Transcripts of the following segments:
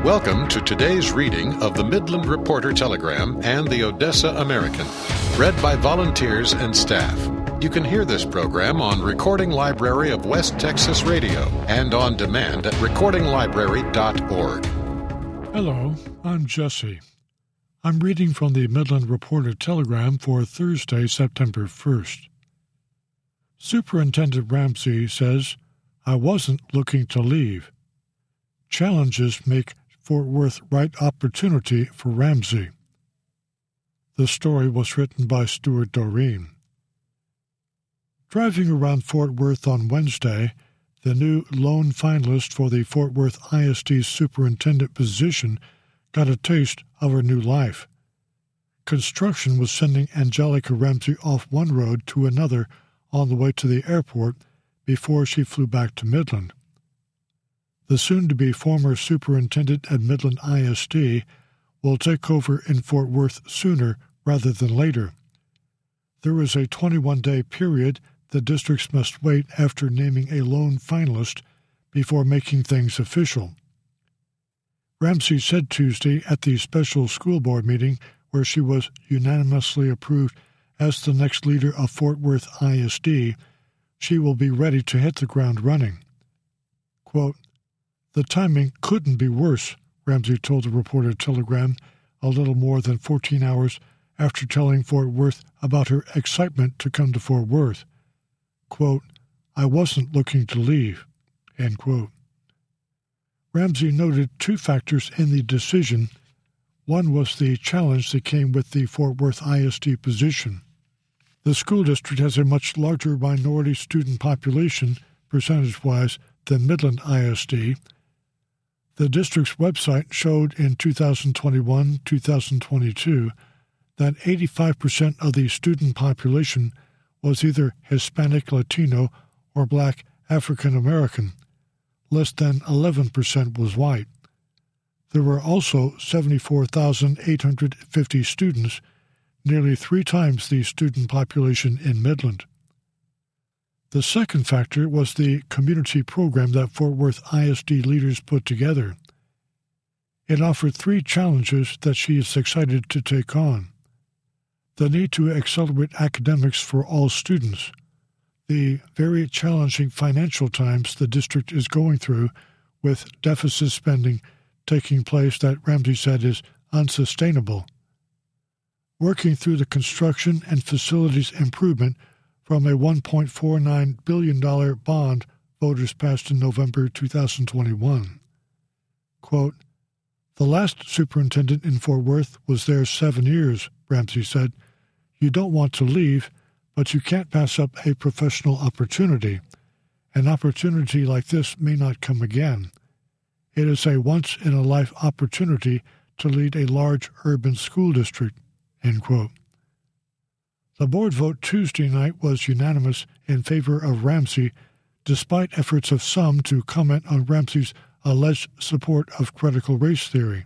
Welcome to today's reading of the Midland Reporter Telegram and the Odessa American, read by volunteers and staff. You can hear this program on Recording Library of West Texas Radio and on demand at recordinglibrary.org. Hello, I'm Jesse. I'm reading from the Midland Reporter Telegram for Thursday, September 1st. Superintendent Ramsey says, "I wasn't looking to leave. Challenges make Fort Worth right opportunity for Ramsey." The story was written by Stuart Doreen. Driving around Fort Worth on Wednesday, the new lone finalist for the Fort Worth ISD superintendent position got a taste of her new life. Construction was sending Angelica Ramsey off one road to another on the way to the airport before she flew back to Midland. The soon-to-be former superintendent at Midland ISD will take over in Fort Worth sooner rather than later. There is a 21-day period the districts must wait after naming a lone finalist before making things official. Ramsey said Tuesday at the special school board meeting where she was unanimously approved as the next leader of Fort Worth ISD, she will be ready to hit the ground running. Quote, "The timing couldn't be worse," Ramsey told the Reporter Telegram a little more than 14 hours after telling Fort Worth about her excitement to come to Fort Worth. Quote, "I wasn't looking to leave," end quote. Ramsey noted two factors in the decision. One was the challenge that came with the Fort Worth ISD position. The school district has a much larger minority student population, percentage-wise, than Midland ISD. The district's website showed in 2021-2022 that 85% of the student population was either Hispanic Latino or Black African American. Less than 11% was white. There were also 74,850 students, nearly 3 times the student population in Midland. The second factor was the community program that Fort Worth ISD leaders put together. It offered 3 challenges that she is excited to take on. The need to accelerate academics for all students, the very challenging financial times the district is going through with deficit spending taking place that Ramsey said is unsustainable, working through the construction and facilities improvement from a $1.49 billion bond voters passed in November 2021. Quote, "The last superintendent in Fort Worth was there 7 years," Ramsey said. "You don't want to leave, but you can't pass up a professional opportunity. An opportunity like this may not come again. It is a once-in-a-life opportunity to lead a large urban school district," end quote. The board vote Tuesday night was unanimous in favor of Ramsey, despite efforts of some to comment on Ramsey's alleged support of critical race theory.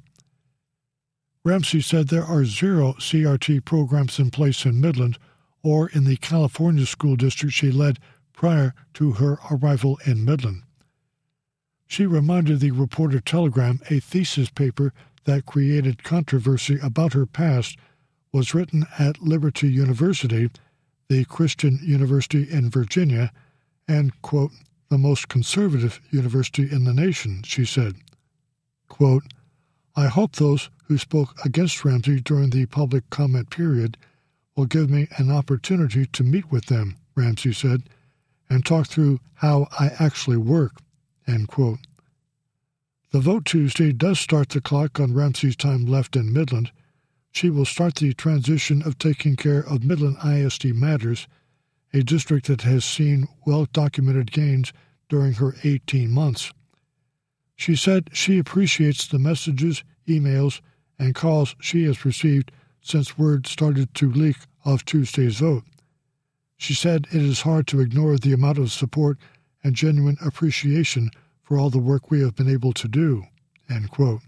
Ramsey said there are 0 CRT programs in place in Midland or in the California school district she led prior to her arrival in Midland. She reminded the Reporter Telegram a thesis paper that created controversy about her past was written at Liberty University, the Christian university in Virginia, and, quote, "the most conservative university in the nation," she said. Quote, "I hope those who spoke against Ramsey during the public comment period will give me an opportunity to meet with them," Ramsey said, "and talk through how I actually work," end quote. The vote Tuesday does start the clock on Ramsey's time left in Midland. She will start the transition of taking care of Midland ISD matters, a district that has seen well-documented gains during her 18 months. She said she appreciates the messages, emails, and calls she has received since word started to leak of Tuesday's vote. She said it is hard to ignore the amount of support and genuine appreciation for all the work we have been able to do, end quote.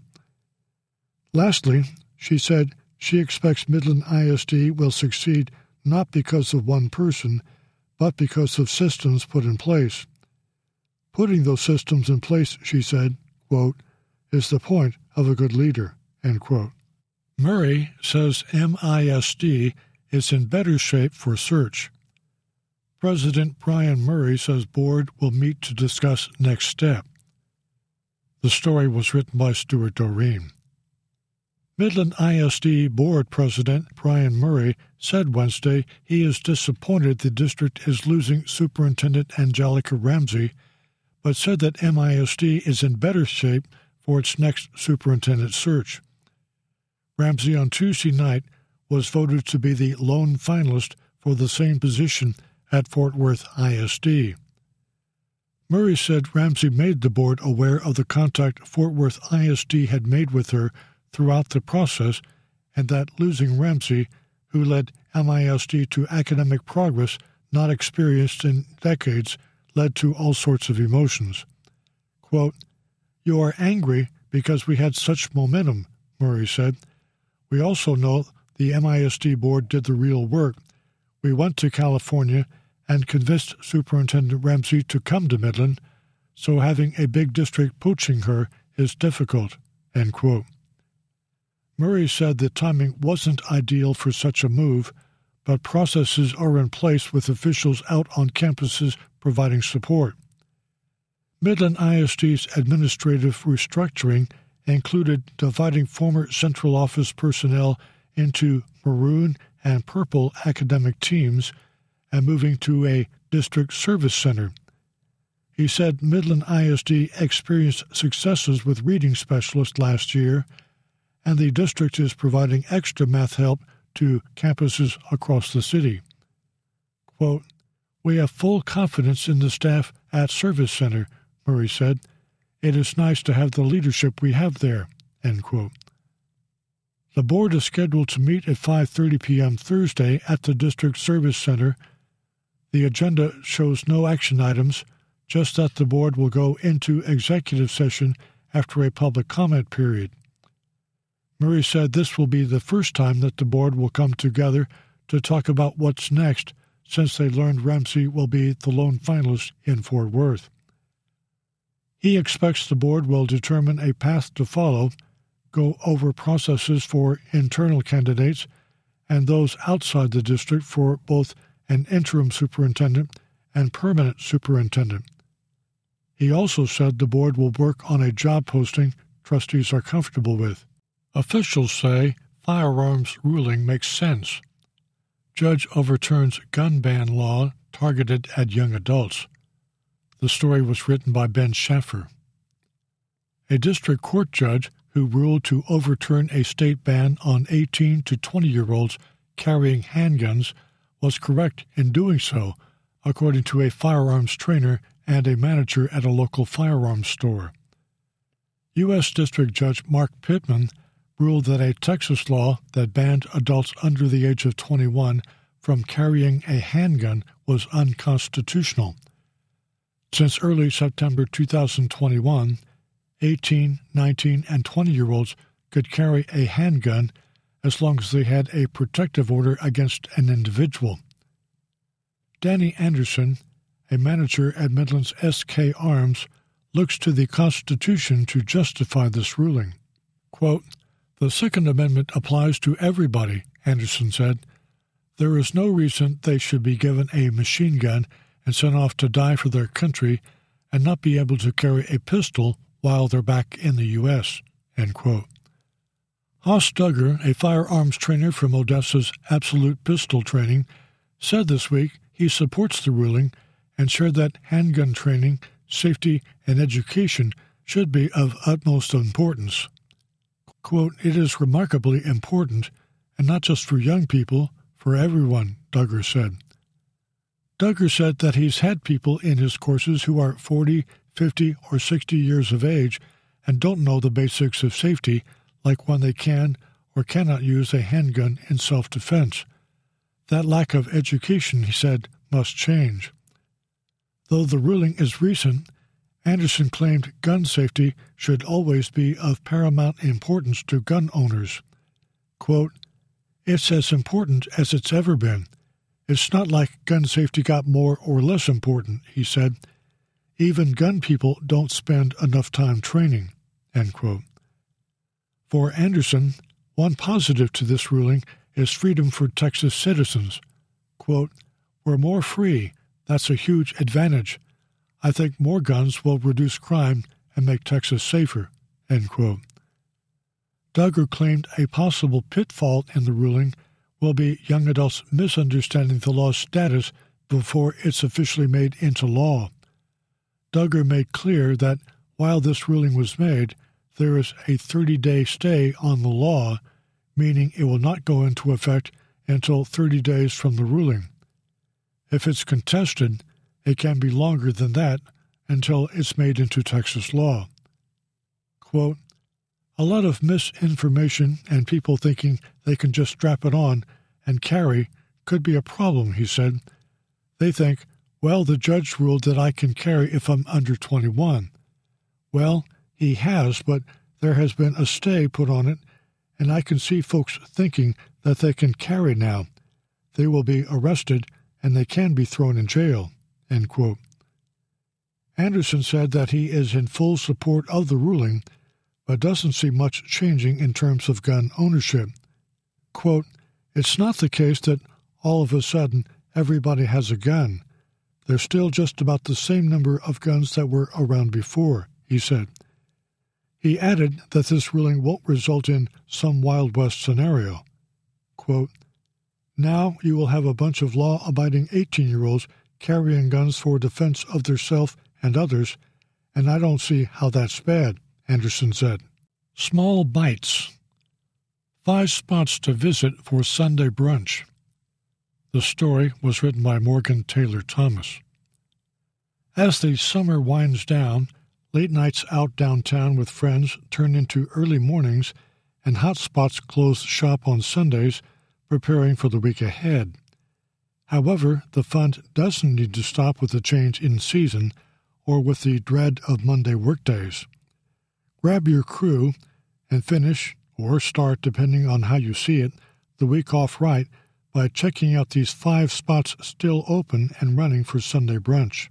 Lastly, she said she expects Midland ISD will succeed not because of one person, but because of systems put in place. Putting those systems in place, she said, quote, is the point of a good leader, end quote. Murray says MISD is in better shape for search. President Brian Murray says board will meet to discuss next step. The story was written by Stuart Doreen. Midland ISD Board President Brian Murray said Wednesday he is disappointed the district is losing Superintendent Angelica Ramsey, but said that MISD is in better shape for its next superintendent search. Ramsey on Tuesday night was voted to be the lone finalist for the same position at Fort Worth ISD. Murray said Ramsey made the board aware of the contact Fort Worth ISD had made with her throughout the process, and that losing Ramsey, who led MISD to academic progress not experienced in decades, led to all sorts of emotions. Quote, "You are angry because we had such momentum," Murray said. "We also know the MISD board did the real work. We went to California and convinced Superintendent Ramsey to come to Midland, so having a big district poaching her is difficult," end quote. Murray said the timing wasn't ideal for such a move, but processes are in place with officials out on campuses providing support. Midland ISD's administrative restructuring included dividing former central office personnel into maroon and purple academic teams and moving to a district service center. He said Midland ISD experienced successes with reading specialists last year, and the district is providing extra math help to campuses across the city. Quote, "We have full confidence in the staff at Service Center," Murray said. "It is nice to have the leadership we have there," end quote. The board is scheduled to meet at 5:30 p.m. Thursday at the District Service Center. The agenda shows no action items, just that the board will go into executive session after a public comment period. Murray said this will be the first time that the board will come together to talk about what's next, since they learned Ramsey will be the lone finalist in Fort Worth. He expects the board will determine a path to follow, go over processes for internal candidates and those outside the district for both an interim superintendent and permanent superintendent. He also said the board will work on a job posting trustees are comfortable with. Officials say firearms ruling makes sense. Judge overturns gun ban law targeted at young adults. The story was written by Ben Schaffer. A district court judge who ruled to overturn a state ban on 18 to 20-year-olds carrying handguns was correct in doing so, according to a firearms trainer and a manager at a local firearms store. U.S. District Judge Mark Pittman ruled that a Texas law that banned adults under the age of 21 from carrying a handgun was unconstitutional. Since early September 2021, 18, 19, and 20-year-olds could carry a handgun as long as they had a protective order against an individual. Danny Anderson, a manager at Midland's SK Arms, looks to the Constitution to justify this ruling. Quote, "The Second Amendment applies to everybody," Anderson said. "There is no reason they should be given a machine gun and sent off to die for their country and not be able to carry a pistol while they're back in the U.S., end quote. Haas Duggar, a firearms trainer from Odessa's Absolute Pistol Training, said this week he supports the ruling and shared that handgun training, safety, and education should be of utmost importance. Quote, "It is remarkably important, and not just for young people, for everyone," Duggar said. Duggar said that he's had people in his courses who are 40, 50, or 60 years of age and don't know the basics of safety, like when they can or cannot use a handgun in self-defense. That lack of education, he said, must change. Though the ruling is recent, Anderson claimed gun safety should always be of paramount importance to gun owners. Quote, "It's as important as it's ever been. It's not like gun safety got more or less important," he said. "Even gun people don't spend enough time training," end quote. For Anderson, one positive to this ruling is freedom for Texas citizens. Quote, "We're more free. That's a huge advantage. I think more guns will reduce crime and make Texas safer." End quote. Duggar claimed a possible pitfall in the ruling will be young adults misunderstanding the law's status before it's officially made into law. Duggar made clear that while this ruling was made, there is a 30-day stay on the law, meaning it will not go into effect until 30 days from the ruling. If it's contested, it can be longer than that until it's made into Texas law. Quote, "A lot of misinformation and people thinking they can just strap it on and carry could be a problem," he said. "They think, well, the judge ruled that I can carry if I'm under 21. Well, he has, but there has been a stay put on it, and I can see folks thinking that they can carry now. They will be arrested, and they can be thrown in jail." End quote. Anderson said that he is in full support of the ruling, but doesn't see much changing in terms of gun ownership. Quote, "It's not the case that all of a sudden everybody has a gun. There's still just about the same number of guns that were around before," he said. He added that this ruling won't result in some Wild West scenario. Quote, "Now you will have a bunch of law-abiding 18-year-olds carrying guns for defense of theirself and others, and I don't see how that's bad," Anderson said. Small bites. 5 spots to visit for Sunday brunch. The story was written by Morgan Taylor Thomas. As the summer winds down, late nights out downtown with friends turn into early mornings, and hot spots close shop on Sundays, preparing for the week ahead. However, the fun doesn't need to stop with the change in season or with the dread of Monday workdays. Grab your crew and finish, or start depending on how you see it, the week off right by checking out these 5 spots still open and running for Sunday brunch.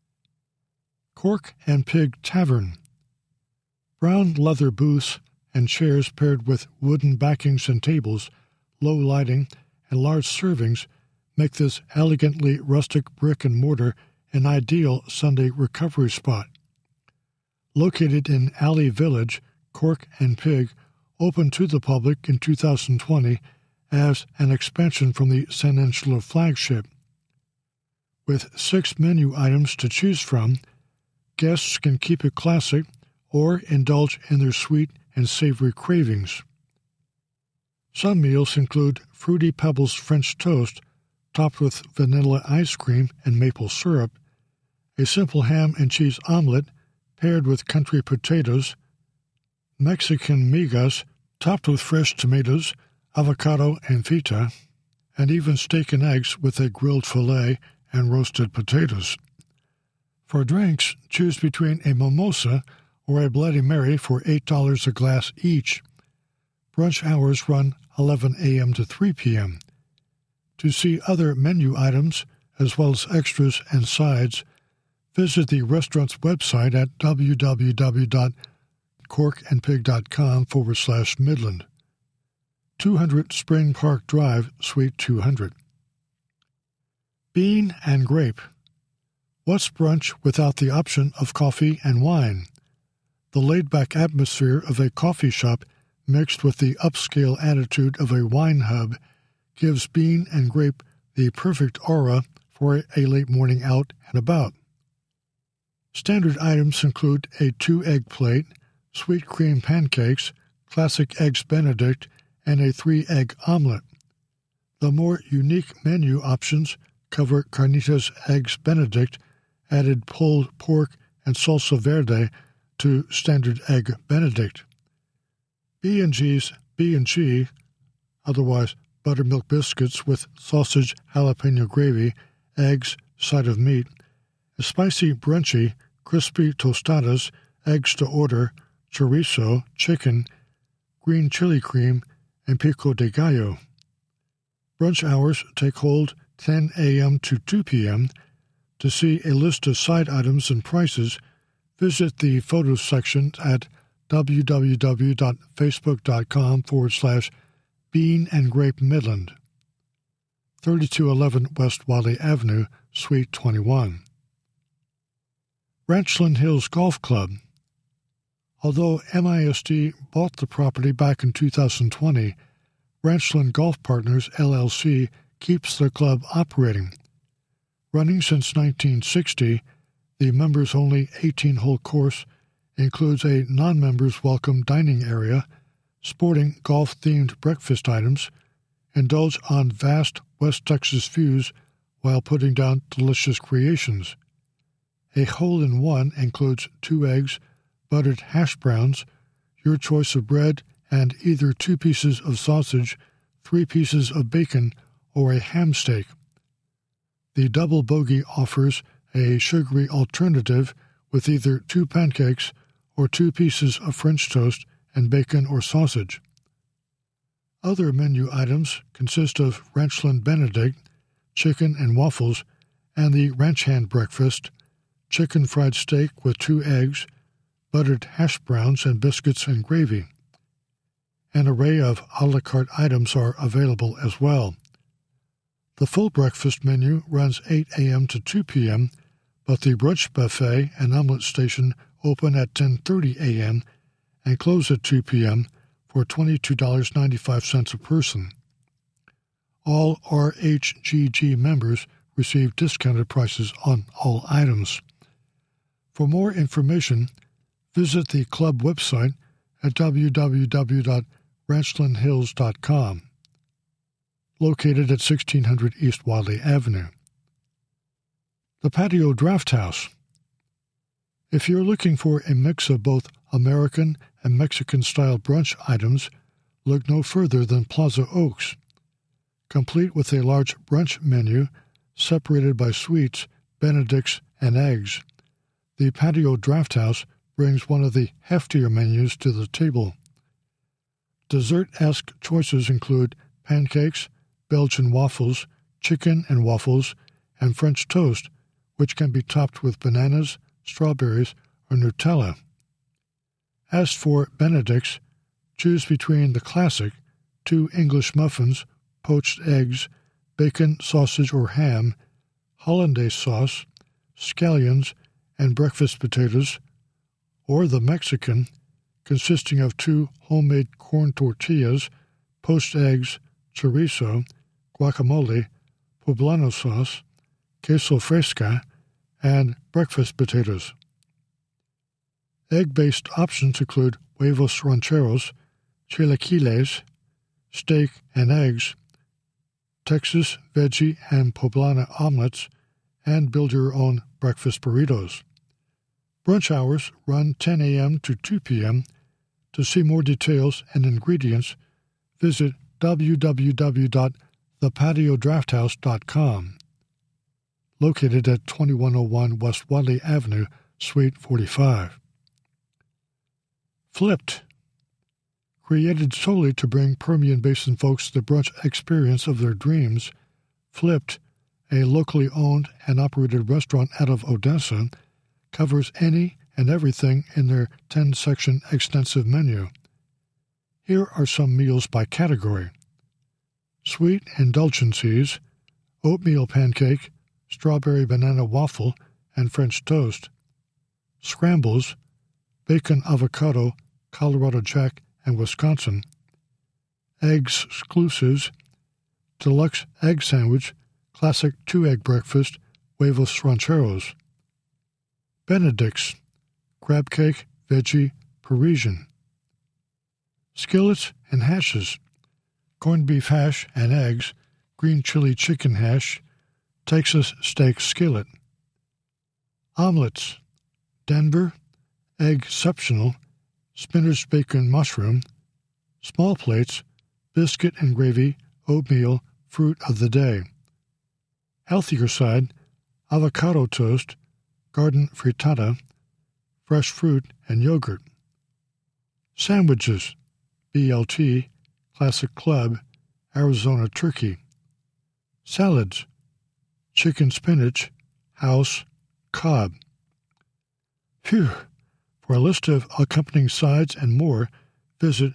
Cork and Pig Tavern. Brown leather booths and chairs paired with wooden backings and tables, low lighting, and large servings make this elegantly rustic brick and mortar an ideal Sunday recovery spot. Located in Alley Village, Cork and Pig opened to the public in 2020 as an expansion from the San Angelo flagship. With 6 menu items to choose from, guests can keep it classic or indulge in their sweet and savory cravings. Some meals include Fruity Pebbles French toast topped with vanilla ice cream and maple syrup, a simple ham and cheese omelet paired with country potatoes, Mexican migas topped with fresh tomatoes, avocado and feta, and even steak and eggs with a grilled filet and roasted potatoes. For drinks, choose between a mimosa or a Bloody Mary for $8 a glass each. Brunch hours run 11 a.m. to 3 p.m. To see other menu items, as well as extras and sides, visit the restaurant's website at www.corkandpig.com/Midland. 200 Spring Park Drive, Suite 200. Bean and Grape. What's brunch without the option of coffee and wine? The laid-back atmosphere of a coffee shop mixed with the upscale attitude of a wine hub gives Bean and Grape the perfect aura for a late morning out and about. Standard items include a 2-egg plate, sweet cream pancakes, classic eggs Benedict, and a 3-egg omelet. The more unique menu options cover carnitas eggs Benedict, added pulled pork and salsa verde to standard egg Benedict. B&G's B&G, otherwise buttermilk biscuits with sausage jalapeno gravy, eggs, side of meat, a spicy brunchy, crispy tostadas, eggs to order, chorizo, chicken, green chili cream, and pico de gallo. Brunch hours take hold 10 a.m. to 2 p.m. To see a list of side items and prices, visit the photos section at www.facebook.com/Bean and Grape Midland, 3211 West Wadley Avenue, Suite 21. Ranchland Hills Golf Club. Although MISD bought the property back in 2020, Ranchland Golf Partners, LLC, keeps the club operating. Running since 1960, the members-only 18-hole course includes a non-members welcome dining area, sporting golf-themed breakfast items, indulge on vast West Texas views while putting down delicious creations. A hole-in-one includes 2 eggs, buttered hash browns, your choice of bread, and either 2 pieces of sausage, 3 pieces of bacon, or a ham steak. The double bogey offers a sugary alternative with either 2 pancakes or 2 pieces of French toast and bacon or sausage. Other menu items consist of Ranchland Benedict, chicken and waffles, and the ranch hand breakfast, chicken fried steak with 2 eggs, buttered hash browns and biscuits and gravy. An array of a la carte items are available as well. The full breakfast menu runs 8 a.m. to 2 p.m., but the brunch buffet and omelet station open at 10:30 a.m. and close at 2 p.m. for $22.95 a person. All RHGG members receive discounted prices on all items. For more information, visit the club website at www.ranchlandhills.com, located at 1600 East Wadley Avenue. The Patio Draft House. If you're looking for a mix of both American and Mexican-style brunch items, look no further than Plaza Oaks. Complete with a large brunch menu separated by suites, benedicts, and eggs, the Patio Draft House brings one of the heftier menus to the table. Dessert-esque choices include pancakes, Belgian waffles, chicken and waffles, and French toast, which can be topped with bananas, strawberries, or Nutella. As for benedicts, choose between the classic 2 English muffins, poached eggs, bacon, sausage, or ham, hollandaise sauce, scallions, and breakfast potatoes, or the Mexican, consisting of 2 homemade corn tortillas, poached eggs, chorizo, guacamole, poblano sauce, queso fresca, and breakfast potatoes. Egg-based options include huevos rancheros, chilaquiles, steak and eggs, Texas veggie and poblano omelets, and build-your-own breakfast burritos. Brunch hours run 10 a.m. to 2 p.m. To see more details and ingredients, visit www.thepatiodrafthouse.com, located at 2101 West Wadley Avenue, Suite 45. Flipped. Created solely to bring Permian Basin folks the brunch experience of their dreams, Flipped, a locally owned and operated restaurant out of Odessa, covers any and everything in their 10-section extensive menu. Here are some meals by category: sweet indulgences, oatmeal pancake, strawberry banana waffle, and French toast; scrambles, bacon avocado, Colorado Jack, and Wisconsin; eggs exclusives, deluxe egg sandwich, classic 2-egg breakfast, huevos rancheros; benedicts, crab cake, veggie, Parisian; skillets and hashes, corned beef hash and eggs, green chili chicken hash, Texas steak skillet; omelets, Denver, egg exceptional, spinach bacon mushroom; small plates, biscuit and gravy, oatmeal, fruit of the day; healthier side, avocado toast, garden frittata, fresh fruit and yogurt; sandwiches, BLT, classic club, Arizona turkey; salads, chicken spinach, house, Cobb. Phew! For a list of accompanying sites and more, visit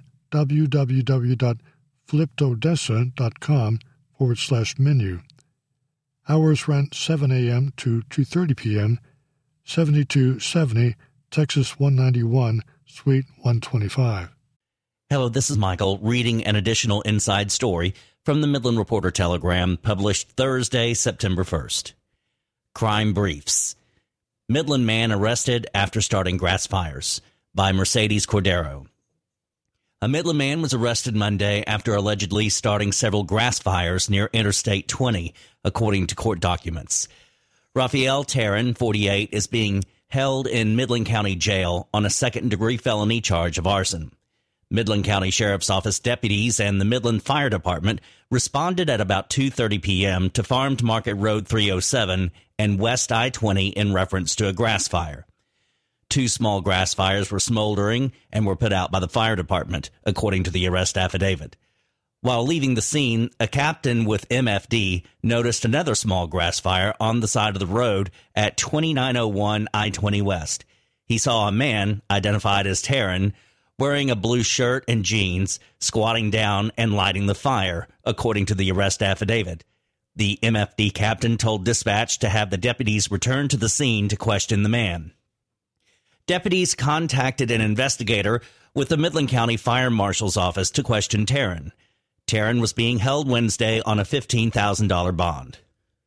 www.flippedodessa.com/menu. Hours run 7 a.m. to 2:30 p.m., 7270 Texas 191, Suite 125. Hello, this is Michael reading an additional inside story from the Midland Reporter Telegram, published Thursday, September 1st. Crime Briefs. Midland man arrested after starting grass fires, by Mercedes Cordero. A Midland man was arrested Monday after allegedly starting several grass fires near Interstate 20, according to court documents. Rafael Terran, 48, is being held in Midland County Jail on a second-degree felony charge of arson. Midland County Sheriff's Office deputies and the Midland Fire Department responded at about 2:30 p.m. to Farm to Market Road 307 and West I-20 in reference to a grass fire. 2 small grass fires were smoldering and were put out by the fire department, according to the arrest affidavit. While leaving the scene, a captain with MFD noticed another small grass fire on the side of the road at 2901 I-20 West. He saw a man, identified as Terran, wearing a blue shirt and jeans, squatting down and lighting the fire, according to the arrest affidavit. The MFD captain told dispatch to have the deputies return to the scene to question the man. Deputies contacted an investigator with the Midland County Fire Marshal's office to question Terran. Terran was being held Wednesday on a $15,000 bond.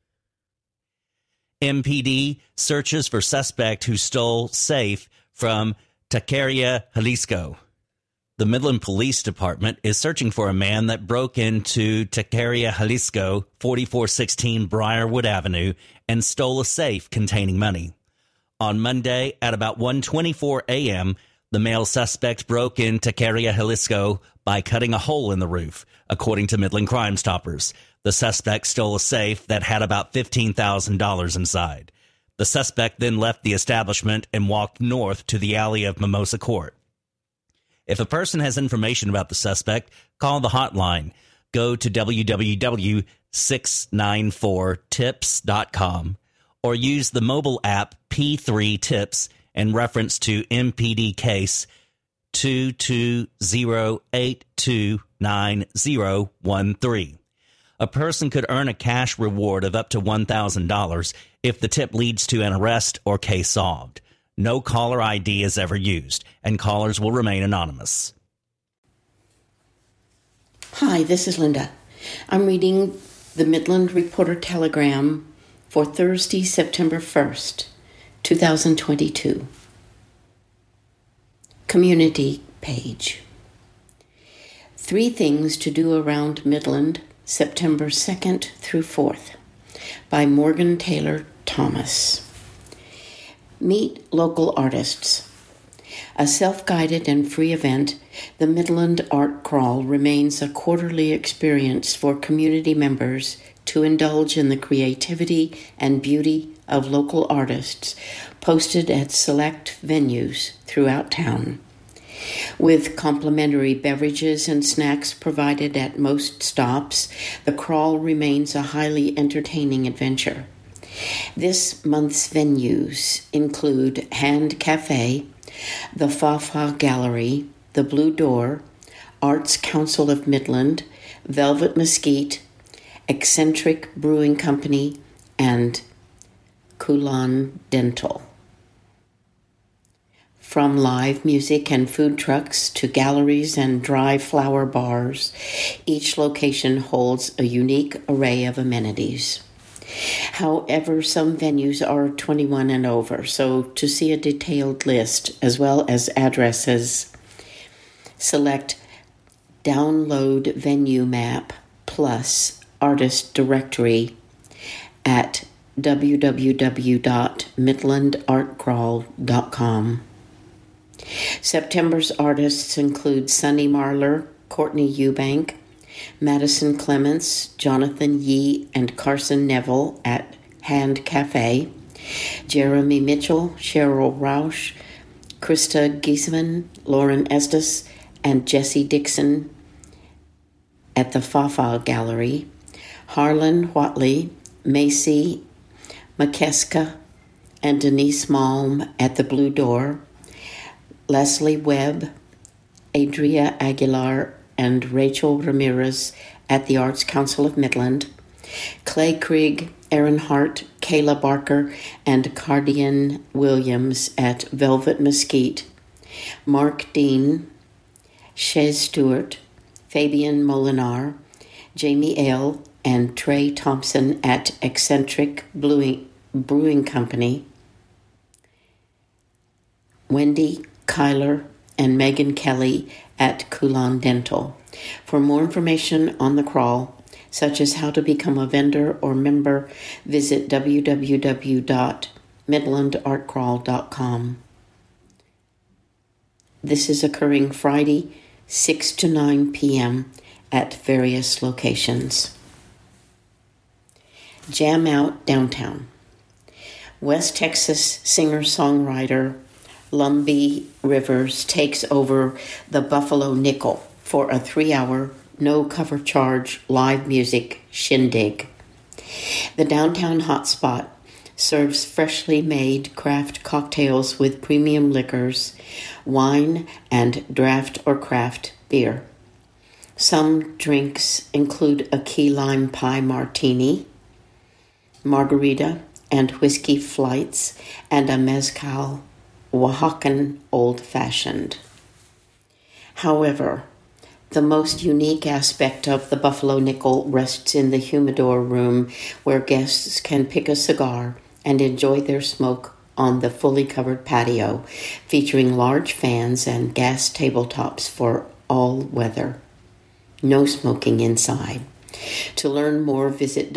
MPD searches for suspect who stole safe from Taqueria, Jalisco. The Midland Police Department is searching for a man that broke into Taqueria, Jalisco, 4416 Briarwood Avenue, and stole a safe containing money. On Monday at about 1:24 a.m., the male suspect broke into Taqueria, Jalisco by cutting a hole in the roof, according to Midland Crime Stoppers. The suspect stole a safe that had about $15,000 inside. The suspect then left the establishment and walked north to the alley of Mimosa Court. If a person has information about the suspect, call the hotline. Go to www.694tips.com or use the mobile app P3 Tips in reference to MPD case 220829013. A person could earn a cash reward of up to $1,000 if the tip leads to an arrest or case solved. No caller ID is ever used, and callers will remain anonymous. Hi, this is Linda. I'm reading the Midland Reporter Telegram for Thursday, September 1st, 2022. Community page. 3 things to do around Midland, September 2nd through 4th, by Morgan Taylor Thomas. Meet local artists. A self-guided and free event, the Midland Art Crawl remains a quarterly experience for community members to indulge in the creativity and beauty of local artists posted at select venues throughout town. With complimentary beverages and snacks provided at most stops, the crawl remains a highly entertaining adventure. This month's venues include Hand Cafe, the Fafa Gallery, the Blue Door, Arts Council of Midland, Velvet Mesquite, Eccentric Brewing Company, and Coulon Dental. From live music and food trucks to galleries and dry flower bars, each location holds a unique array of amenities. However, some venues are 21 and over, so to see a detailed list as well as addresses, select Download Venue Map plus Artist Directory at www.midlandartcrawl.com. September's artists include Sunny Marlar, Courtney Eubank, Madison Clements, Jonathan Yee, and Carson Neville at Hand Cafe, Jeremy Mitchell, Cheryl Rausch, Krista Giesman, Lauren Estes, and Jesse Dixon at the Fafa Gallery, Harlan Whatley, Macy McKeska, and Denise Malm at the Blue Door, Leslie Webb, Adria Aguilar, and Rachel Ramirez at the Arts Council of Midland, Clay Krieg, Aaron Hart, Kayla Barker, and Cardian Williams at Velvet Mesquite, Mark Dean, Shez Stewart, Fabian Molinar, Jamie Ale, and Trey Thompson at Eccentric Brewing Company, Wendy Kyler, and Megan Kelly at Coulon Dental. For more information on the crawl, such as how to become a vendor or member, visit www.midlandartcrawl.com. This is occurring Friday, 6 to 9 p.m. at various locations. Jam Out Downtown. West Texas singer-songwriter Lumbee Rivers takes over the Buffalo Nickel for a 3-hour, no-cover charge live music shindig. The downtown hotspot serves freshly made craft cocktails with premium liquors, wine, and draft or craft beer. Some drinks include a key lime pie martini, margarita and whiskey flights, and a mezcal Oaxacan old-fashioned. However, the most unique aspect of the Buffalo Nickel rests in the humidor room, where guests can pick a cigar and enjoy their smoke on the fully covered patio, featuring large fans and gas tabletops for all weather. No smoking inside. To learn more, visit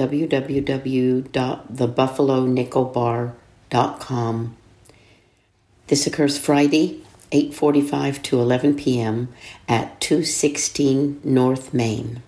www.thebuffalonickelbar.com. This occurs Friday, 8:45 to 11 p.m. at 216 North Main.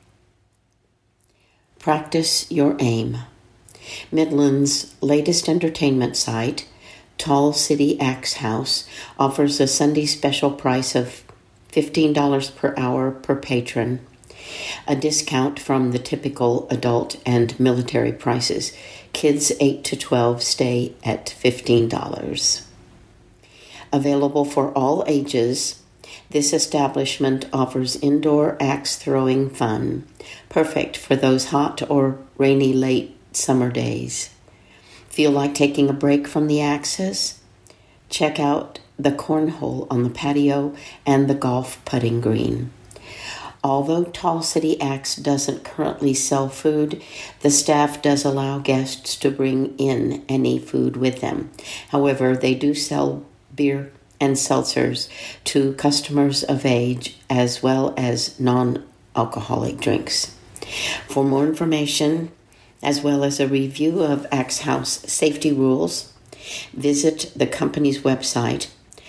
Practice your aim. Midland's latest entertainment site, Tall City Axe House, offers a Sunday special price of $15 per hour per patron, a discount from the typical adult and military prices. Kids 8 to 12 stay at $15. Available for all ages, this establishment offers indoor axe throwing fun, perfect for those hot or rainy late summer days. Feel like taking a break from the axes? Check out the cornhole on the patio and the golf putting green. Although Tall City Axe doesn't currently sell food, the staff does allow guests to bring in any food with them. However, they do sell beer and seltzers to customers of age, as well as non-alcoholic drinks. For more information, as well as a review of Axe House safety rules, visit the company's website,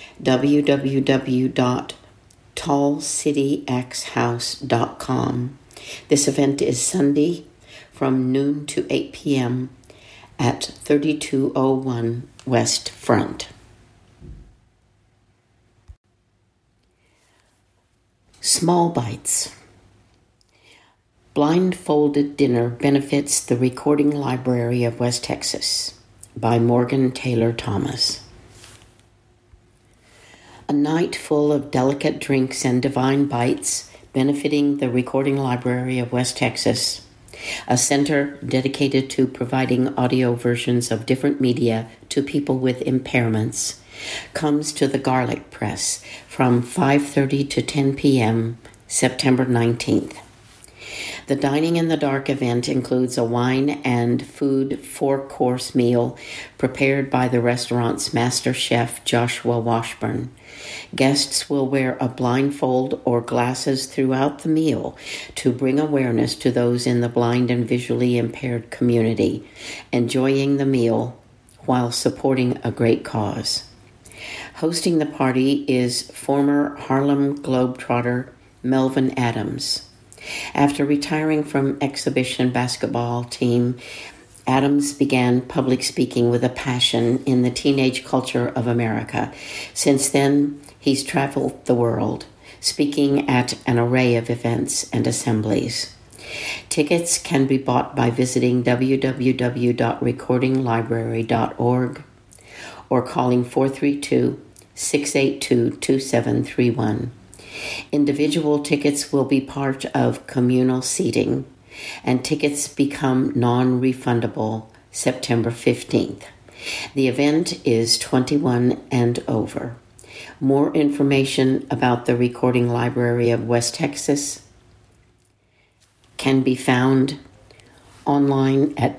www.tallcityaxehouse.com. This event is Sunday from noon to 8 p.m. at 3201 West Front. Small Bites. Blindfolded Dinner benefits the Recording Library of West Texas by Morgan Taylor Thomas. A night full of delicate drinks and divine bites benefiting the Recording Library of West Texas, a center dedicated to providing audio versions of different media to people with impairments, comes to the Garlic Press from 5:30 to 10 p.m. September 19th. The Dining in the Dark event includes a wine and food 4-course meal prepared by the restaurant's master chef, Joshua Washburn. Guests will wear a blindfold or glasses throughout the meal to bring awareness to those in the blind and visually impaired community, enjoying the meal while supporting a great cause. Hosting the party is former Harlem Globetrotter Melvin Adams. After retiring from exhibition basketball team, Adams began public speaking with a passion in the teenage culture of America. Since then, he's traveled the world, speaking at an array of events and assemblies. Tickets can be bought by visiting www.recordinglibrary.org or calling 682-2731. Individual tickets will be part of communal seating, and tickets become non-refundable September 15th. The event is 21 and over. More information about the Recording Library of West Texas can be found online at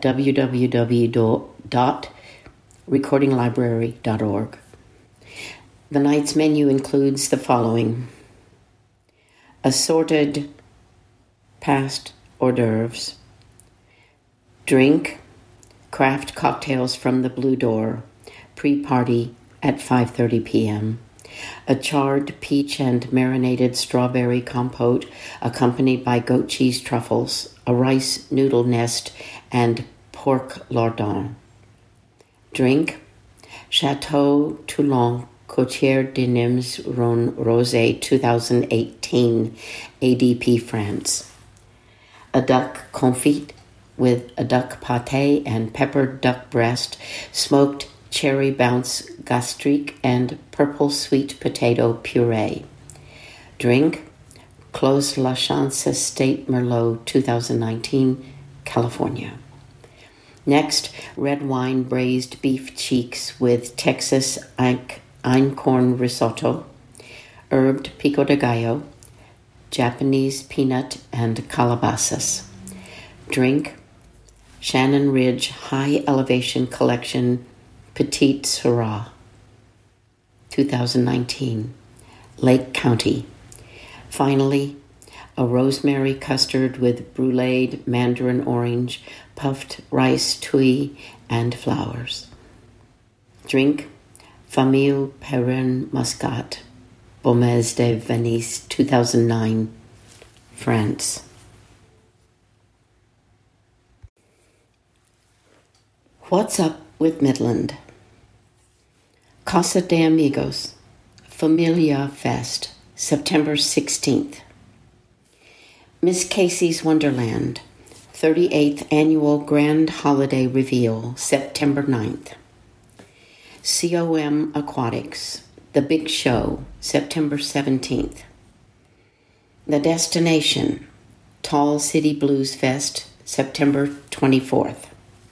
www.recordinglibrary.org. The night's menu includes the following: assorted past hors d'oeuvres, drink, craft cocktails from the Blue Door, pre-party at 5:30 p.m., a charred peach and marinated strawberry compote accompanied by goat cheese truffles, a rice noodle nest, and pork lardon. Drink, Chateau Toulon Côtière de Nimes Rhône Rosé 2018, ADP France. A duck confit with a duck pâté and peppered duck breast, smoked cherry bounce gastrique, and purple sweet potato puree. Drink, Clos La Chance Estate Merlot 2019, California. Next, red wine braised beef cheeks with Texas einkorn risotto, herbed pico de gallo, Japanese peanut and calabasas. Drink, Shannon Ridge High Elevation Collection Petite Syrah 2019, Lake County. Finally, a rosemary custard with bruleed mandarin orange, puffed rice tui, and flowers. Drink, Famille Perrin Muscat, Beaumez de Venise 2009, France. What's up with Midland? Casa de Amigos, Familia Fest, September 16th. Miss Casey's Wonderland, 38th Annual Grand Holiday Reveal, September 9th. COM Aquatics, The Big Show, September 17th. The Destination, Tall City Blues Fest, September 24th.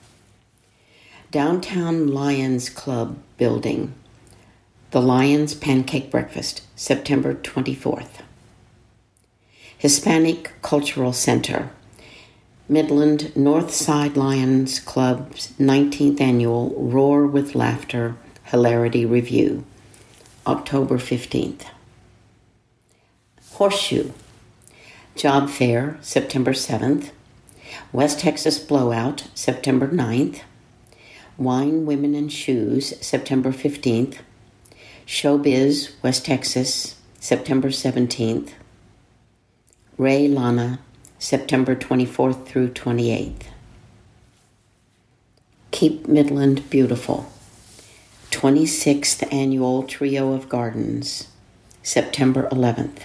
Downtown Lions Club Building, The Lions Pancake Breakfast, September 24th. Hispanic Cultural Center, Midland Northside Lions Club's 19th Annual Roar with Laughter Hilarity Review, October 15th. Horseshoe, Job Fair, September 7th. West Texas Blowout, September 9th. Wine, Women, and Shoes, September 15th. Showbiz, West Texas, September 17th. Ray Lana, September 24th through 28th. Keep Midland Beautiful, 26th Annual Trio of Gardens, September 11th.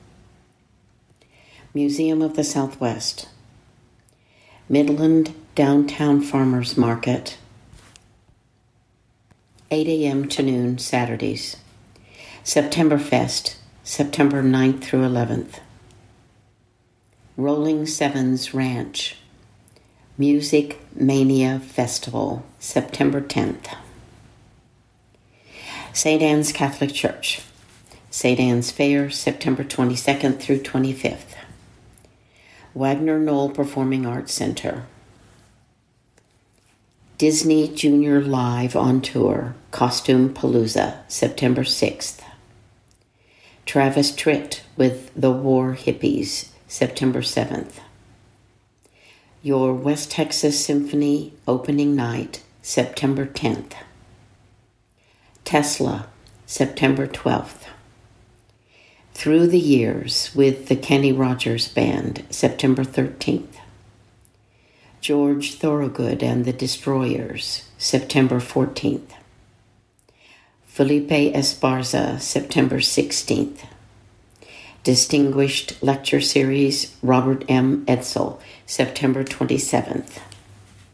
Museum of the Southwest, Midland Downtown Farmers Market, 8 a.m. to noon Saturdays. September Fest, September 9th through 11th. Rolling Sevens Ranch, Music Mania Festival, September 10th. St. Anne's Catholic Church, St. Anne's Fair, September 22nd through 25th. Wagner Knoll Performing Arts Center. Disney Junior Live on Tour, Costume Palooza, September 6th. Travis Tritt with the War Hippies, September 7th. Your West Texas Symphony Opening Night, September 10th. Tesla, September 12th. Through the Years with the Kenny Rogers Band, September 13th. George Thorogood and the Destroyers, September 14th. Felipe Esparza, September 16th. Distinguished Lecture Series, Robert M. Edsel, September 27th.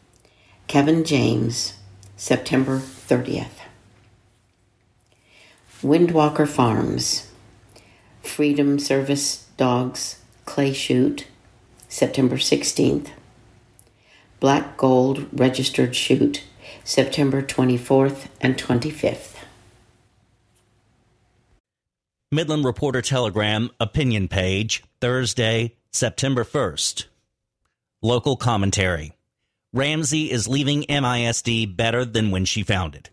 Kevin James, September 30th. Windwalker Farms, Freedom Service Dogs Clay Shoot, September 16th. Black Gold Registered Shoot, September 24th and 25th. Midland Reporter Telegram opinion page, Thursday, September 1st. Local commentary. Ramsey is leaving MISD better than when she found it.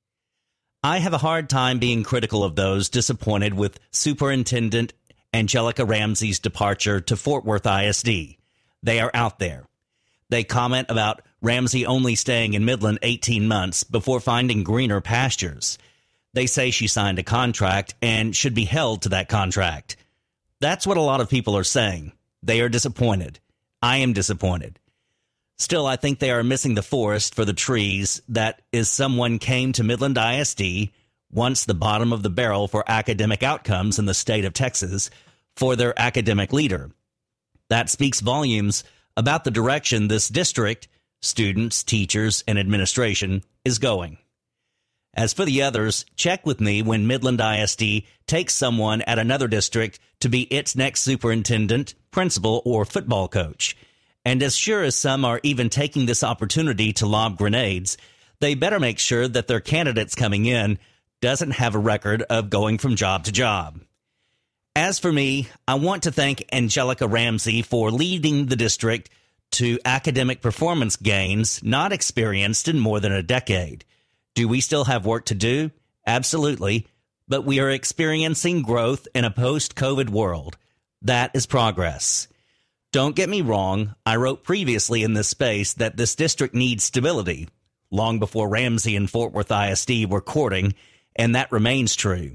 I have a hard time being critical of those disappointed with Superintendent Angelica Ramsey's departure to Fort Worth ISD. They are out there. They comment about Ramsey only staying in Midland 18 months before finding greener pastures. They say she signed a contract and should be held to that contract. That's what a lot of people are saying. They are disappointed. I am disappointed. Still, I think they are missing the forest for the trees that is someone came to Midland ISD, once the bottom of the barrel for academic outcomes in the state of Texas, for their academic leader. That speaks volumes about the direction this district, students, teachers, and administration is going. As for the others, check with me when Midland ISD takes someone at another district to be its next superintendent, principal, or football coach. And as sure as some are even taking this opportunity to lob grenades, they better make sure that their candidates coming in doesn't have a record of going from job to job. As for me, I want to thank Angelica Ramsey for leading the district to academic performance gains not experienced in more than a decade. Do we still have work to do? Absolutely. But we are experiencing growth in a post-COVID world. That is progress. Don't get me wrong, I wrote previously in this space that this district needs stability, long before Ramsey and Fort Worth ISD were courting, and that remains true.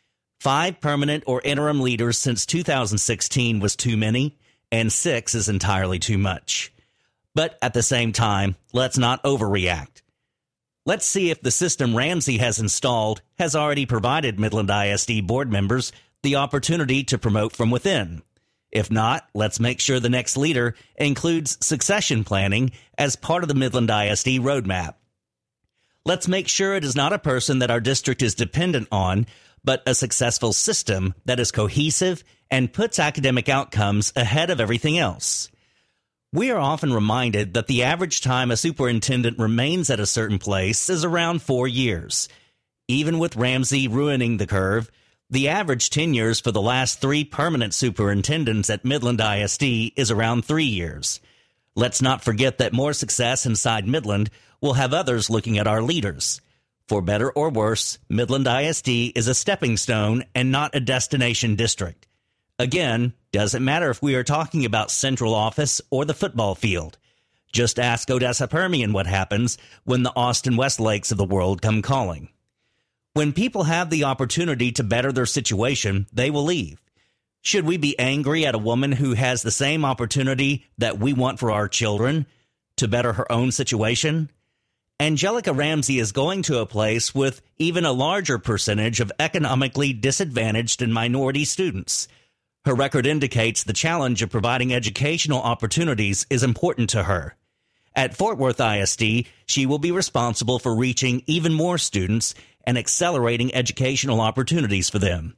5 permanent or interim leaders since 2016 was too many, and 6 is entirely too much. But at the same time, let's not overreact. Let's see if the system Ramsey has installed has already provided Midland ISD board members the opportunity to promote from within. If not, let's make sure the next leader includes succession planning as part of the Midland ISD roadmap. Let's make sure it is not a person that our district is dependent on, but a successful system that is cohesive and puts academic outcomes ahead of everything else. We are often reminded that the average time a superintendent remains at a certain place is around 4 years. Even with Ramsey ruining the curve, the average tenures for the last 3 permanent superintendents at Midland ISD is around 3 years. Let's not forget that more success inside Midland will have others looking at our leaders. For better or worse, Midland ISD is a stepping stone and not a destination district. Again, doesn't matter if we are talking about central office or the football field. Just ask Odessa Permian what happens when the Austin Westlakes of the world come calling. When people have the opportunity to better their situation, they will leave. Should we be angry at a woman who has the same opportunity that we want for our children to better her own situation? Angelica Ramsey is going to a place with even a larger percentage of economically disadvantaged and minority students. Her record indicates the challenge of providing educational opportunities is important to her. At Fort Worth ISD, she will be responsible for reaching even more students and accelerating educational opportunities for them.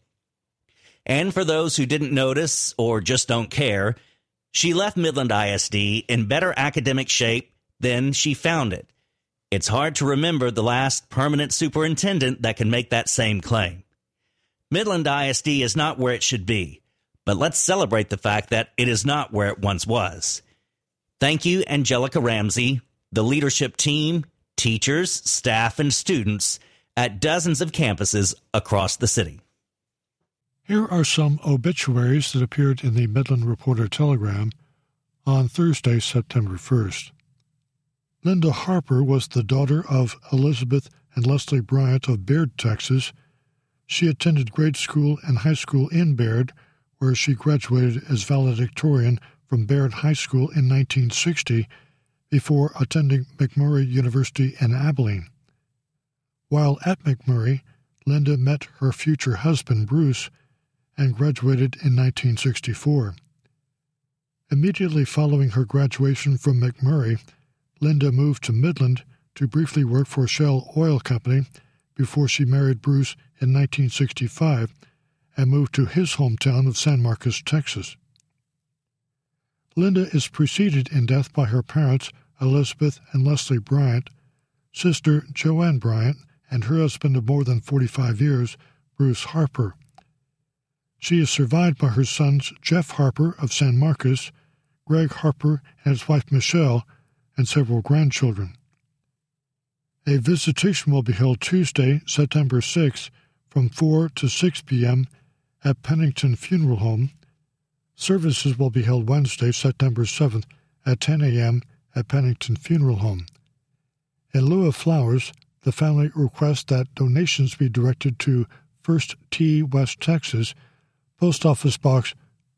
And for those who didn't notice or just don't care, she left Midland ISD in better academic shape than she found it. It's hard to remember the last permanent superintendent that can make that same claim. Midland ISD is not where it should be, but let's celebrate the fact that it is not where it once was. Thank you, Angelica Ramsey, the leadership team, teachers, staff, and students at dozens of campuses across the city. Here are some obituaries that appeared in the Midland Reporter Telegram on Thursday, September 1st. Linda Harper was the daughter of Elizabeth and Leslie Bryant of Baird, Texas. She attended grade school and high school in Baird, where she graduated as valedictorian from Baird High School in 1960 before attending McMurry University in Abilene. While at McMurry, Linda met her future husband, Bruce, and graduated in 1964. Immediately following her graduation from McMurry, Linda moved to Midland to briefly work for Shell Oil Company before she married Bruce in 1965 and moved to his hometown of San Marcos, Texas. Linda is preceded in death by her parents, Elizabeth and Leslie Bryant, sister Joanne Bryant, and her husband of more than 45 years, Bruce Harper. She is survived by her sons Jeff Harper of San Marcos, Greg Harper and his wife Michelle, and several grandchildren. A visitation will be held Tuesday, September 6, from 4 to 6 p.m. at Pennington Funeral Home. Services will be held Wednesday, September 7th at 10 a.m. at Pennington Funeral Home. In lieu of flowers, the family requests that donations be directed to First T, West Texas, Post Office Box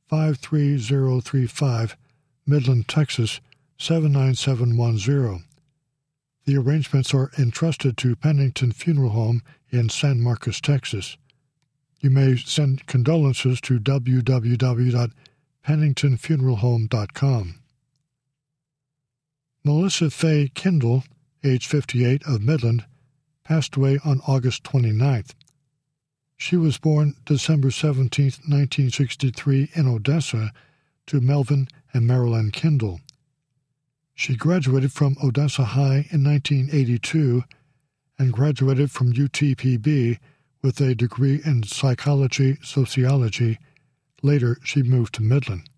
53035, Midland, Texas 79710. The arrangements are entrusted to Pennington Funeral Home in San Marcos, Texas. You may send condolences to www.penningtonfuneralhome.com. Melissa Faye Kindle, age 58, of Midland, passed away on August 29th. She was born December 17, 1963, in Odessa to Melvin and Marilyn Kindle. She graduated from Odessa High in 1982 and graduated from UTPB with a degree in psychology-sociology. Later, she moved to Midland.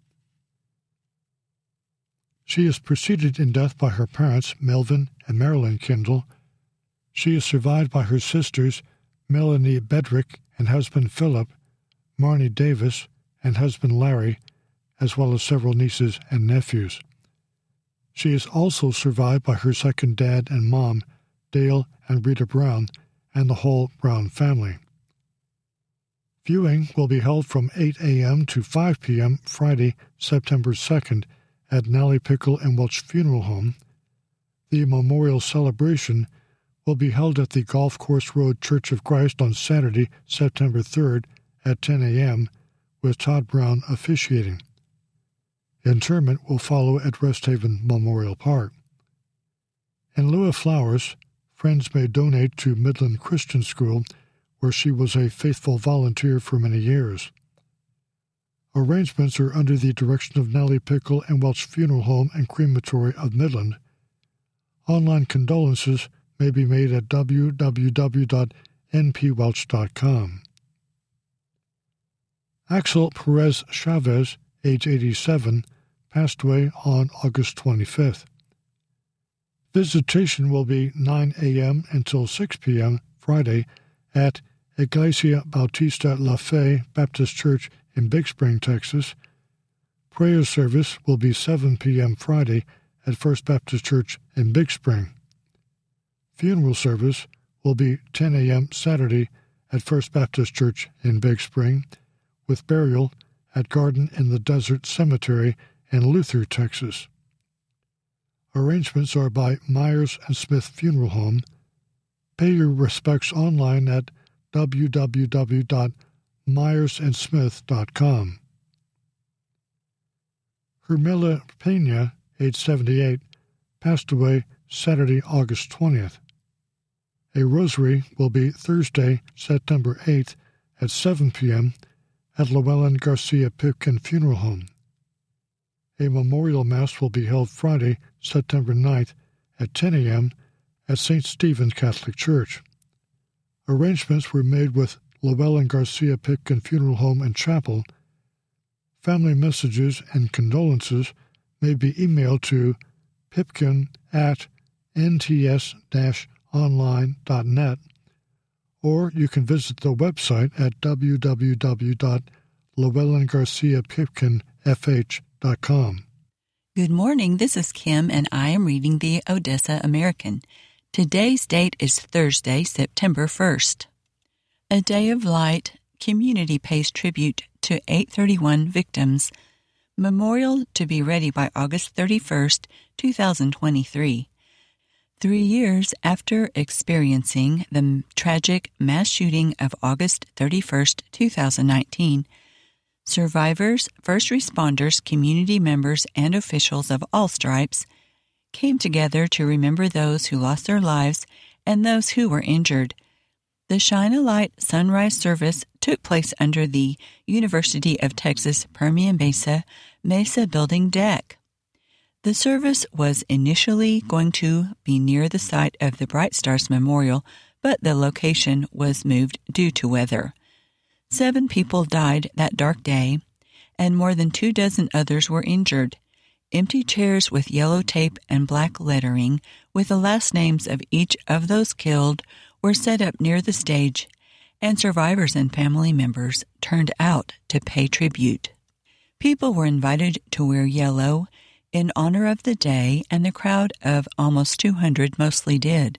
She is preceded in death by her parents, Melvin and Marilyn Kindle. She is survived by her sisters, Melanie Bedrick and husband Philip, Marnie Davis and husband Larry, as well as several nieces and nephews. She is also survived by her second dad and mom, Dale and Rita Brown, and the whole Brown family. Viewing will be held from 8 a.m. to 5 p.m. Friday, September 2nd at Nally Pickle and Welch Funeral Home. The memorial celebration will be held at the Golf Course Road Church of Christ on Saturday, September 3rd at 10 a.m., with Todd Brown officiating. Interment will follow at Rest Haven Memorial Park. In lieu of flowers, friends may donate to Midland Christian School, where she was a faithful volunteer for many years. Arrangements are under the direction of Nally Pickle and Welch Funeral Home and Crematory of Midland. Online condolences may be made at www.npwelch.com. Axel Perez Chavez, age 87, passed away on August 25th. Visitation will be 9 a.m. until 6 p.m. Friday at Iglesia Bautista La Fe Baptist Church in Big Spring, Texas. Prayer service will be 7 p.m. Friday at First Baptist Church in Big Spring. Funeral service will be 10 a.m. Saturday at First Baptist Church in Big Spring, with burial at Garden in the Desert Cemetery in Luther, Texas. Arrangements are by Myers and Smith Funeral Home. Pay your respects online at www.myersandsmith.com. Hermila Pena, age 78, passed away Saturday, August 20th. A rosary will be Thursday, September 8th at 7 p.m. at Llewellyn Garcia Pipkin Funeral Home. A memorial mass will be held Friday, September 9th at 10 a.m. at St. Stephen's Catholic Church. Arrangements were made with Llewellyn Garcia Pipkin Funeral Home and Chapel. Family messages and condolences may be emailed to pipkin@nts-online.net, or you can visit the website at www.llewellyngarciapipkinfh.com. Good morning, this is Kim, and I am reading the Odessa American. Today's date is Thursday, September 1st. A Day of Light community pays tribute to 831 victims. Memorial to be ready by August 31st, 2023. 3 years after experiencing the tragic mass shooting of August 31st, 2019, survivors, first responders, community members, and officials of all stripes came together to remember those who lost their lives and those who were injured. The Shine a Light sunrise service took place under the University of Texas Permian Mesa building deck. The service was initially going to be near the site of the Bright Stars Memorial, but the location was moved due to weather. 7 people died that dark day, and more than 24 others were injured. Empty chairs with yellow tape and black lettering with the last names of each of those killed were set up near the stage, and survivors and family members turned out to pay tribute. People were invited to wear yellow in honor of the day, and the crowd of almost 200 mostly did.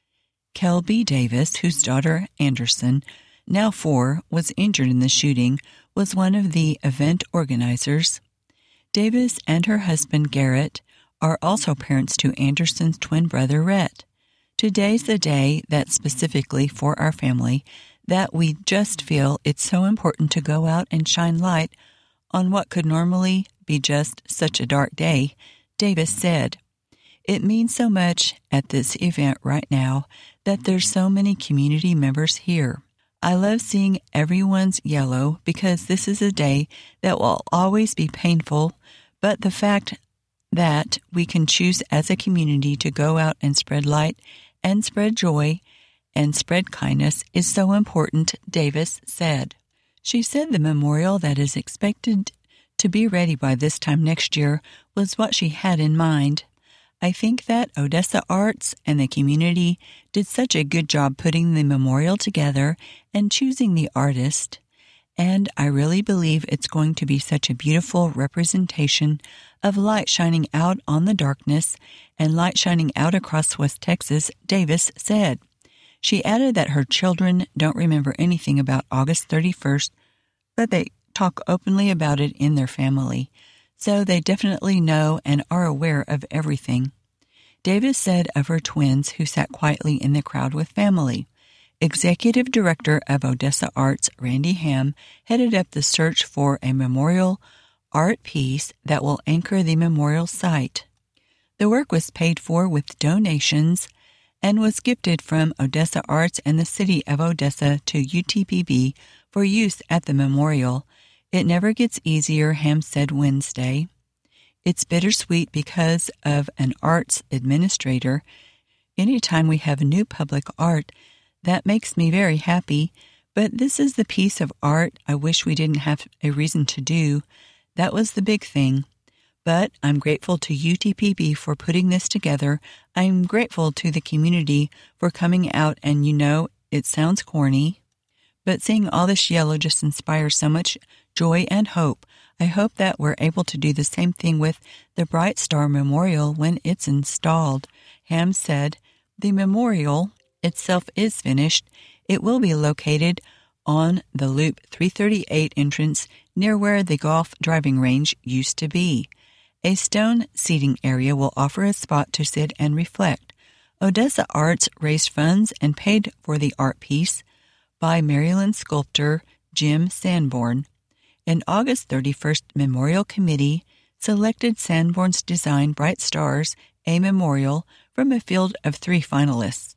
Kelby Davis, whose daughter Anderson, now 4, was injured in the shooting, was one of the event organizers. Davis and her husband Garrett are also parents to Anderson's twin brother Rhett. Today's the day that specifically for our family that we just feel it's so important to go out and shine light on what could normally be just such a dark day, Davis said. It means so much at this event right now that there's so many community members here. I love seeing everyone's yellow because this is a day that will always be painful, but the fact that we can choose as a community to go out and spread light and spread joy and spread kindness is so important, Davis said. She said the memorial that is expected to be ready by this time next year was what she had in mind. I think that Odessa Arts and the community did such a good job putting the memorial together and choosing the artist, and I really believe it's going to be such a beautiful representation of light shining out on the darkness and light shining out across West Texas, Davis said. She added that her children don't remember anything about August 31st, but they talk openly about it in their family, so they definitely know and are aware of everything. Davis said of her twins who sat quietly in the crowd with family. Executive Director of Odessa Arts, Randy Ham, headed up the search for a memorial art piece that will anchor the memorial site. The work was paid for with donations and was gifted from Odessa Arts and the city of Odessa to UTPB for use at the memorial. It never gets easier, Ham said Wednesday. It's bittersweet because of an arts administrator. Anytime we have new public art, that makes me very happy, but this is the piece of art I wish we didn't have a reason to do. That was the big thing. But I'm grateful to UTPB for putting this together. I'm grateful to the community for coming out, and it sounds corny, but seeing all this yellow just inspires so much joy and hope. I hope that we're able to do the same thing with the Bright Star Memorial when it's installed. Ham said, the memorial itself is finished. It will be located on the Loop 338 entrance near where the golf driving range used to be. A stone seating area will offer a spot to sit and reflect. Odessa Arts raised funds and paid for the art piece by Maryland sculptor Jim Sanborn. An August 31st Memorial Committee selected Sanborn's design Bright Stars, a memorial, from a field of 3 finalists.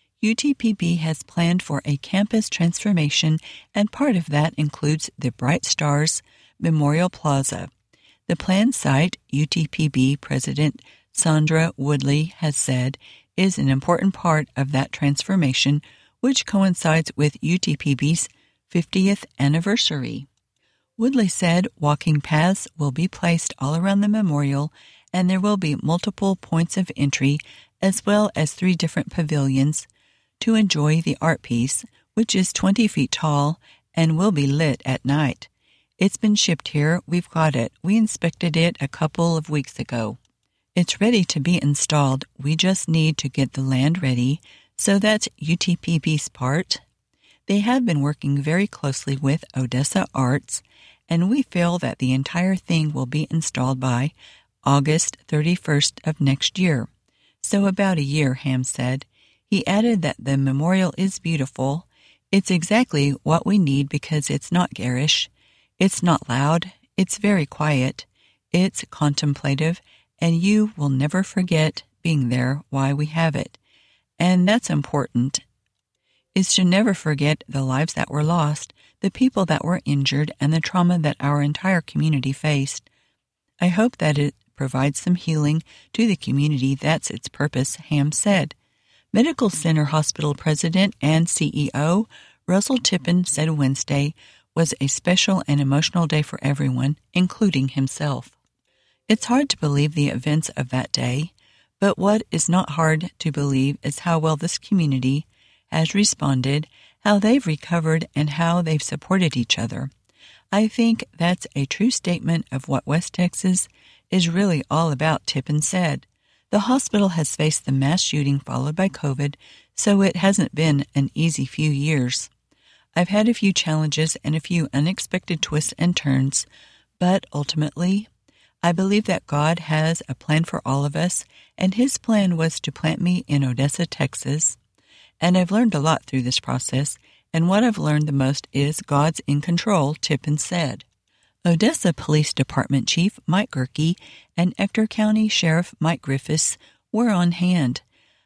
UTPB has planned for a campus transformation, and part of that includes the Bright Stars Memorial Plaza. The planned site, UTPB President Sandra Woodley has said, is an important part of that transformation, which coincides with UTPB's 50th anniversary. Woodley said walking paths will be placed all around the memorial, and there will be multiple points of entry as well as 3 different pavilions to enjoy the art piece, which is 20 feet tall and will be lit at night. It's been shipped here. We've got it. We inspected it a couple of weeks ago. It's ready to be installed. We just need to get the land ready, so that's UTPB's part. They have been working very closely with Odessa Arts, and we feel that the entire thing will be installed by August 31st of next year. So about a year, Ham said. He added that the memorial is beautiful. It's exactly what we need because it's not garish. It's not loud. It's very quiet. It's contemplative, and you will never forget being there while we have it. And that's important. is to never forget the lives that were lost, the people that were injured, and the trauma that our entire community faced. I hope that it provides some healing to the community. That's its purpose, Ham said. Medical Center Hospital President and CEO Russell Tippin said Wednesday was a special and emotional day for everyone, including himself. It's hard to believe the events of that day, but what is not hard to believe is how well this community has responded, how they've recovered, and how they've supported each other. I think that's a true statement of what West Texas is really all about, Tippin said. The hospital has faced the mass shooting followed by COVID, so it hasn't been an easy few years. I've had a few challenges and a few unexpected twists and turns, but ultimately, I believe that God has a plan for all of us, and His plan was to plant me in Odessa, Texas. And I've learned a lot through this process, and what I've learned the most is God's in control, Tippin said. Odessa Police Department Chief Mike Gerke and Ector County Sheriff Mike Griffiths were on hand.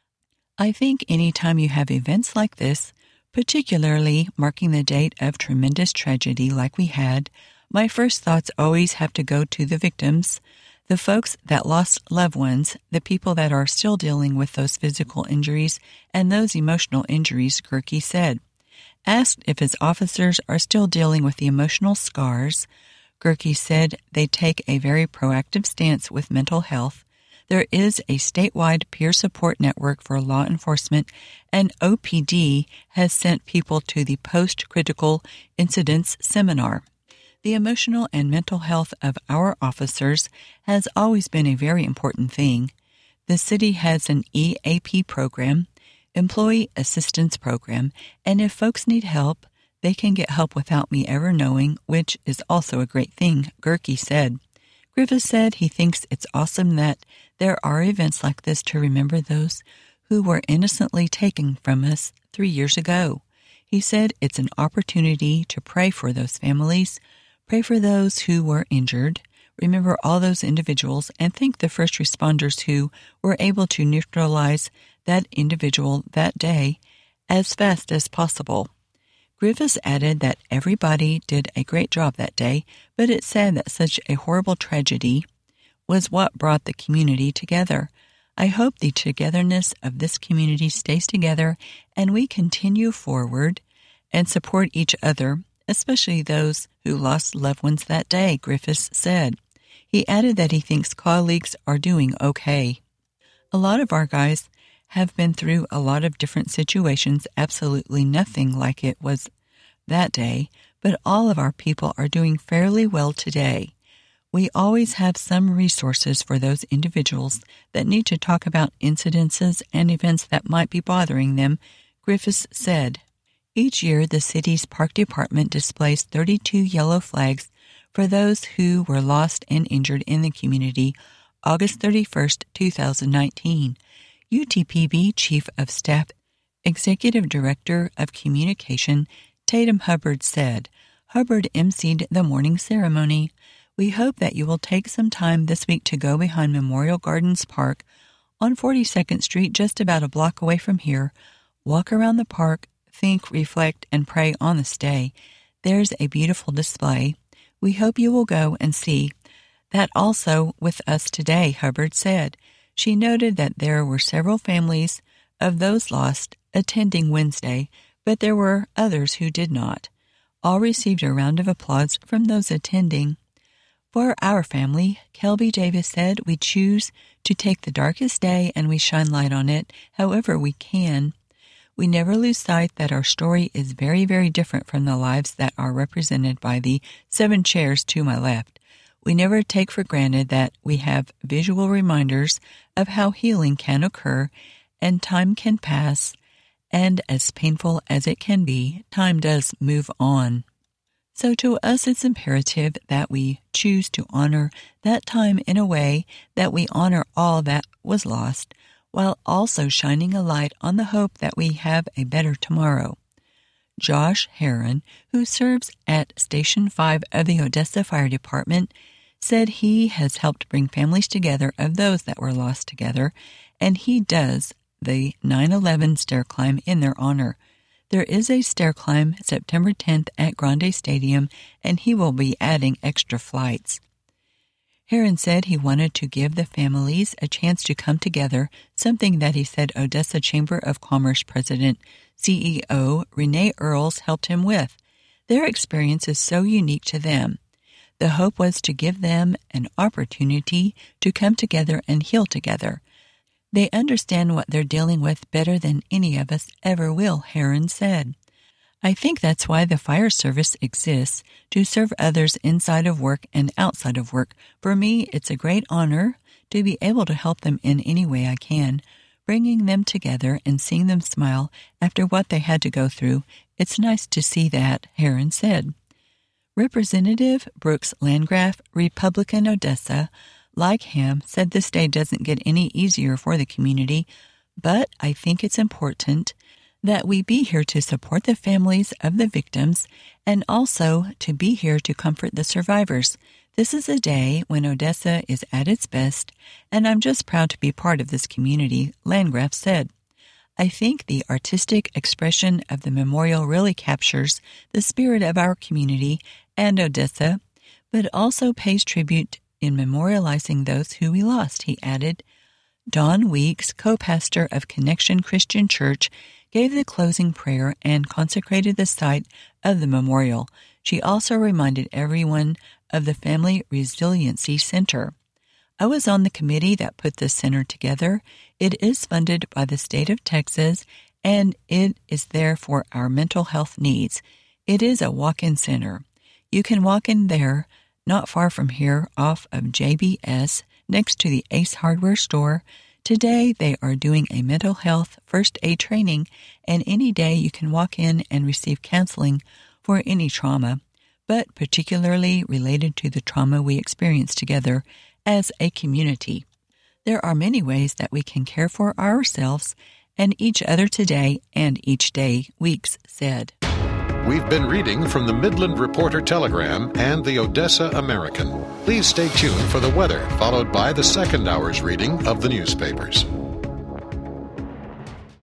I think any time you have events like this, particularly marking the date of tremendous tragedy like we had, my first thoughts always have to go to the victims, the folks that lost loved ones, the people that are still dealing with those physical injuries and those emotional injuries, Gerke said. Asked if his officers are still dealing with the emotional scars, Gerke said they take a very proactive stance with mental health. There is a statewide peer support network for law enforcement, and OPD has sent people to the Post-Critical Incidents Seminar. The emotional and mental health of our officers has always been a very important thing. The city has an EAP program, Employee Assistance Program, and if folks need help, they can get help without me ever knowing, which is also a great thing, Gerke said. Griffiths said he thinks it's awesome that there are events like this to remember those who were innocently taken from us 3 years ago. He said it's an opportunity to pray for those families, pray for those who were injured, remember all those individuals, and thank the first responders who were able to neutralize that individual that day as fast as possible. Griffiths added that everybody did a great job that day, but it's sad that such a horrible tragedy was what brought the community together. I hope the togetherness of this community stays together and we continue forward and support each other, especially those who lost loved ones that day, Griffiths said. He added that he thinks colleagues are doing okay. A lot of our guys have been through a lot of different situations, absolutely nothing like it was that day, but all of our people are doing fairly well today. We always have some resources for those individuals that need to talk about incidences and events that might be bothering them, Griffiths said. Each year, the city's park department displays 32 yellow flags for those who were lost and injured in the community August 31st, 2019. UTPB Chief of Staff, Executive Director of Communication, Tatum Hubbard said. Hubbard emceed the morning ceremony. We hope that you will take some time this week to go behind Memorial Gardens Park on 42nd Street, just about a block away from here. Walk around the park, think, reflect, and pray on this day. There's a beautiful display. We hope you will go and see that also with us today, Hubbard said. She noted that there were several families of those lost attending Wednesday, but there were others who did not. All received a round of applause from those attending. For our family, Kelby Davis said, we choose to take the darkest day and we shine light on it however we can. We never lose sight that our story is very, very different from the lives that are represented by the 7 chairs to my left. We never take for granted that we have visual reminders of how healing can occur and time can pass, and as painful as it can be, time does move on. So to us, it's imperative that we choose to honor that time in a way that we honor all that was lost, while also shining a light on the hope that we have a better tomorrow. Josh Heron, who serves at Station 5 of the Odessa Fire Department, said he has helped bring families together of those that were lost together, and he does the 9/11 stair climb in their honor. There is a stair climb September 10th at Grande Stadium, and he will be adding extra flights. Heron said he wanted to give the families a chance to come together, something that he said Odessa Chamber of Commerce President CEO Renee Earls helped him with. Their experience is so unique to them. The hope was to give them an opportunity to come together and heal together. They understand what they're dealing with better than any of us ever will, Heron said. I think that's why the fire service exists, to serve others inside of work and outside of work. For me, it's a great honor to be able to help them in any way I can, bringing them together and seeing them smile after what they had to go through. It's nice to see that, Heron said. Representative Brooks Landgraf, Republican Odessa, like him, said this day doesn't get any easier for the community, but I think it's important that we be here to support the families of the victims and also to be here to comfort the survivors. This is a day when Odessa is at its best, and I'm just proud to be part of this community, Landgraf said. I think the artistic expression of the memorial really captures the spirit of our community and Odessa, but also pays tribute in memorializing those who we lost, he added. Dawn Weeks, co-pastor of Connection Christian Church, gave the closing prayer and consecrated the site of the memorial. She also reminded everyone of the Family Resiliency Center. I was on the committee that put this center together. It is funded by the state of Texas, and it is there for our mental health needs. It is a walk-in center. You can walk in there, not far from here, off of JBS, next to the Ace Hardware store. Today, they are doing a mental health first aid training, and any day you can walk in and receive counseling for any trauma, but particularly related to the trauma we experience together as a community. There are many ways that we can care for ourselves and each other today and each day, Weeks said. We've been reading from the Midland Reporter Telegram and the Odessa American. Please stay tuned for the weather, followed by the second hour's reading of the newspapers.